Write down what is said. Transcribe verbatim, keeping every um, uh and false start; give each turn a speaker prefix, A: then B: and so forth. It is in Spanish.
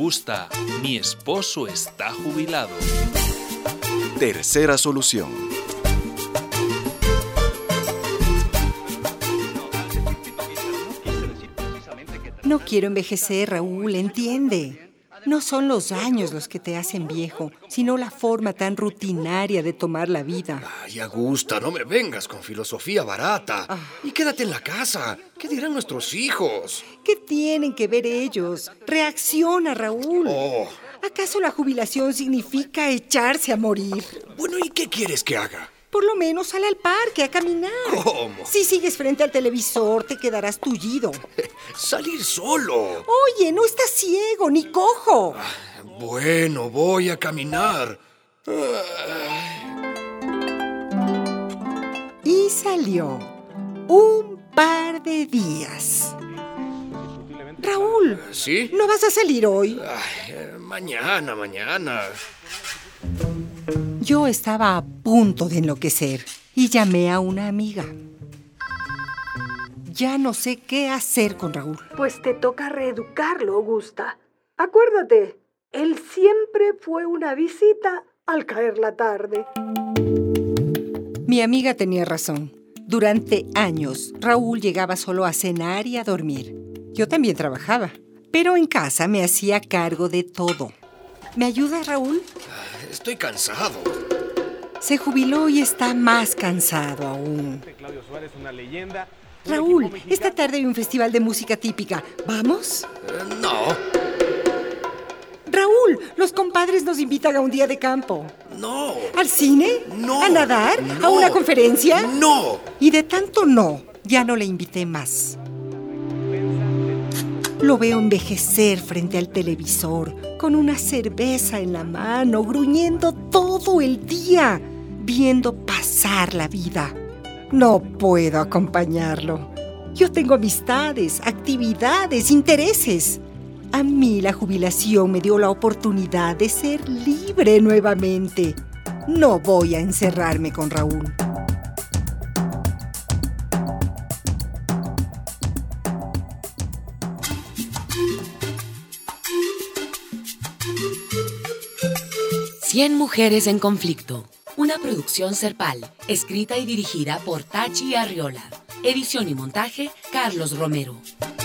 A: Augusta, mi esposo está jubilado.
B: Tercera solución.
C: No quiero envejecer, Raúl, entiende. No son los años los que te hacen viejo, sino la forma tan rutinaria de tomar la vida.
D: Ay, Augusta, no me vengas con filosofía barata.
C: Ah.
D: Y quédate en la casa. ¿Qué dirán nuestros hijos?
C: ¿Qué tienen que ver ellos? Reacciona, Raúl.
D: Oh.
C: ¿Acaso la jubilación significa echarse a morir?
D: Bueno, ¿y qué quieres que haga?
C: Por lo menos sal al parque a caminar.
D: ¿Cómo?
C: Si sigues frente al televisor, te quedarás tullido.
D: Salir solo.
C: Oye, no estás ciego ni cojo.
D: Ah, bueno, voy a caminar.
C: Y salió un par de días. Raúl,
D: ¿Sí?
C: ¿no vas a salir hoy?
D: Ay, eh, mañana, mañana.
C: Yo estaba a punto de enloquecer y llamé a una amiga. Ya no sé qué hacer con Raúl.
E: Pues te toca reeducarlo, Augusta. Acuérdate, él siempre fue una visita al caer la tarde.
C: Mi amiga tenía razón. Durante años, Raúl llegaba solo a cenar y a dormir. Yo también trabajaba, pero en casa me hacía cargo de todo. ¿Me ayudas, Raúl?
D: Estoy cansado.
C: Se jubiló y está más cansado aún. Raúl, esta tarde hay un festival de música típica. ¿Vamos?
D: Eh, no,
C: Raúl, los compadres nos invitan a un día de campo.
D: no.
C: ¿Al cine?
D: No.
C: ¿A nadar?
D: No.
C: ¿A una conferencia?
D: No.
C: Y de tanto no, ya no le invité más. Lo veo envejecer frente al televisor, con una cerveza en la mano, gruñendo todo el día, viendo pasar la vida. No puedo acompañarlo. Yo tengo amistades, actividades, intereses. A mí la jubilación me dio la oportunidad de ser libre nuevamente. No voy a encerrarme con Raúl.
F: Cien mujeres en conflicto. Una producción Serpal, escrita y dirigida por Tachi Arriola. Edición y montaje, Carlos Romero.